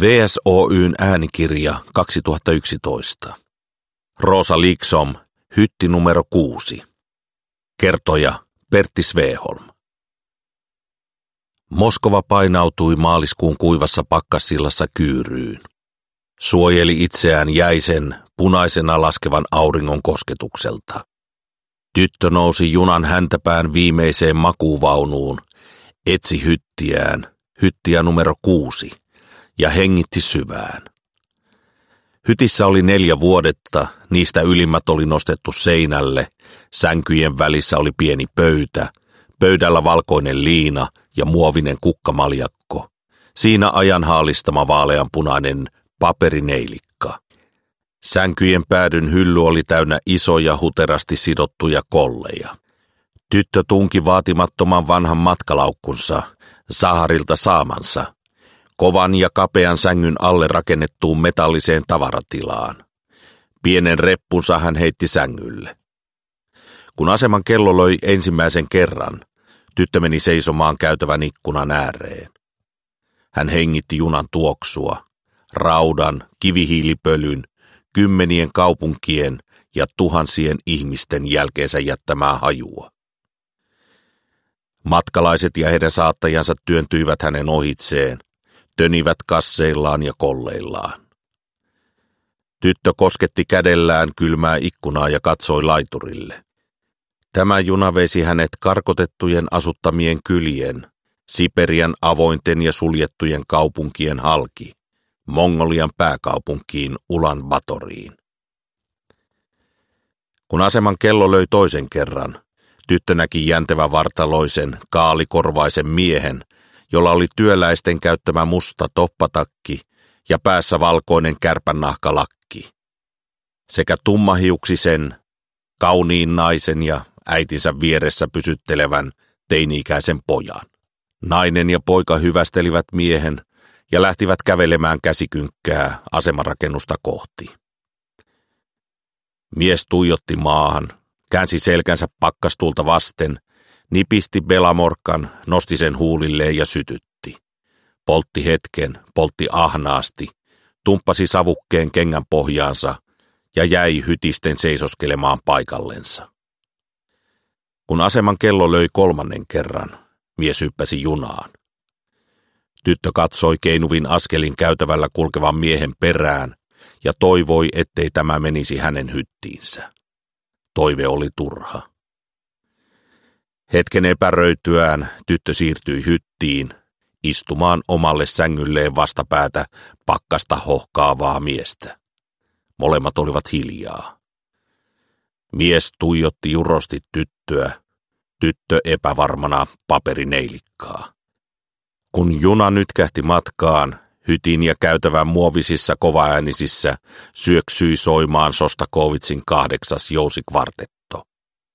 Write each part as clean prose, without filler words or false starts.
VSOY:n äänikirja 2011. Rosa Liksom, hytti numero 6. Kertoja Pertti Sveholm. Moskova painautui maaliskuun kuivassa pakkassillassa kyyryyn. Suojeli itseään jäisen, punaisena laskevan auringon kosketukselta. Tyttö nousi junan häntäpään viimeiseen makuuvaunuun, etsi hyttiä numero 6, ja hengitti syvään. Hytissä oli 4 vuodetta, niistä ylimmät oli nostettu seinälle, sänkyjen välissä oli pieni pöytä, pöydällä valkoinen liina ja muovinen kukkamaljakko, siinä ajan haalistama vaaleanpunainen paperineilikka. Sänkyjen päädyn hylly oli täynnä isoja huterasti sidottuja kolleja. Tyttö tunki vaatimattoman vanhan matkalaukkunsa, Saharilta saamansa, kovan ja kapean sängyn alle rakennettuun metalliseen tavaratilaan. Pienen reppunsa hän heitti sängylle. Kun aseman kello löi ensimmäisen kerran, tyttö meni seisomaan käytävän ikkunan ääreen. Hän hengitti junan tuoksua, raudan, kivihiilipölyn, 10 kaupunkien ja tuhansien ihmisten jälkeensä jättämää hajua. Matkalaiset ja heidän saattajansa työntyivät hänen ohitseen, tönivät kasseillaan ja kolleillaan. Tyttö kosketti kädellään kylmää ikkunaa ja katsoi laiturille. Tämä juna veisi hänet karkotettujen asuttamien kylien, Siperian avointen ja suljettujen kaupunkien halki, Mongolian pääkaupunkiin Ulan Batoriin. Kun aseman kello löi toisen kerran, tyttö näki jäntevävartaloisen, kaalikorvaisen miehen, jolla oli työläisten käyttämä musta toppatakki ja päässä valkoinen kärpännahkalakki, sekä tummahiuksisen, kauniin naisen ja äitinsä vieressä pysyttelevän teini-ikäisen pojan. Nainen ja poika hyvästelivät miehen ja lähtivät kävelemään käsikynkkää asemarakennusta kohti. Mies tuijotti maahan, käänsi selkänsä pakkastuulta vasten, nipisti belamorkan, nosti sen huulilleen ja sytytti. Poltti hetken, poltti ahnaasti, tumppasi savukkeen kengän pohjaansa ja jäi hytisten seisoskelemaan paikallensa. Kun aseman kello löi 3. kerran, mies hyppäsi junaan. Tyttö katsoi keinuvin askelin käytävällä kulkevan miehen perään ja toivoi, ettei tämä menisi hänen hyttiinsä. Toive oli turha. Hetken epäröityään tyttö siirtyi hyttiin, istumaan omalle sängylleen vastapäätä pakkasta hohkaavaa miestä. Molemmat olivat hiljaa. Mies tuijotti jurosti tyttöä, tyttö epävarmana paperineilikkaa. Kun juna nytkähti matkaan, hytin ja käytävän muovisissa kovaäänisissä syöksyi soimaan Sostakovitsin 8. jousikvartetto.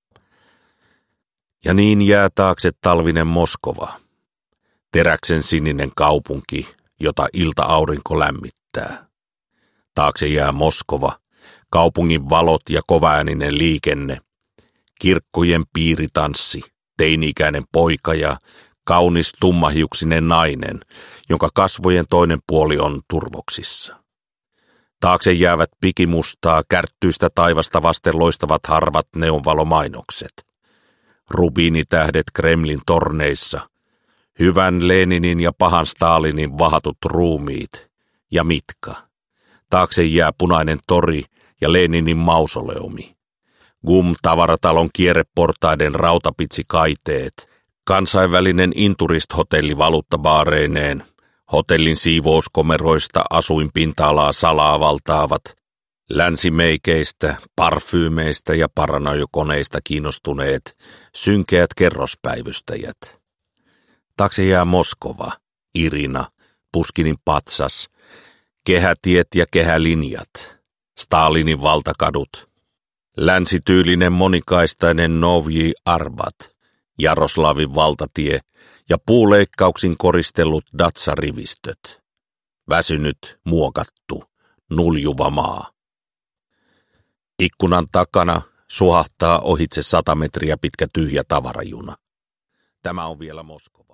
Ja niin jää taakse talvinen Moskova, teräksen sininen kaupunki, jota ilta-aurinko lämmittää. Taakse jää Moskova, kaupungin valot ja kovaääninen liikenne, kirkkojen piiritanssi, teini-ikäinen poika ja kaunis tummahiuksinen nainen, jonka kasvojen toinen puoli on turvoksissa. Taakse jäävät pikimustaa, kärttyistä taivasta vasten loistavat harvat neonvalomainokset. Rubiinitähdet Kremlin torneissa, hyvän Leninin ja pahan Stalinin vahatut ruumiit ja mitka. Taakse jää punainen tori ja Leninin mausoleumi. Gum-tavaratalon kierreportaiden rautapitsikaiteet, kansainvälinen Inturist-hotelli valuuttabaareineen, hotellin siivouskomeroista asuinpinta-alaa salaa valtaavat, länsimeikeistä, parfyymeistä ja paranojokoneista kiinnostuneet, synkeät kerrospäivystäjät. Taakse jää Moskova, Irina, Puskinin patsas, kehätiet ja kehälinjat, Stalinin valtakadut, länsityylinen monikaistainen Novyi Arbat, Jaroslavin valtatie ja puuleikkauksin koristellut datsarivistöt. Väsynyt, muokattu, nuljuva maa. Ikkunan takana suhahtaa ohitse 100 metriä pitkä tyhjä tavarajuna. Tämä on vielä Moskova.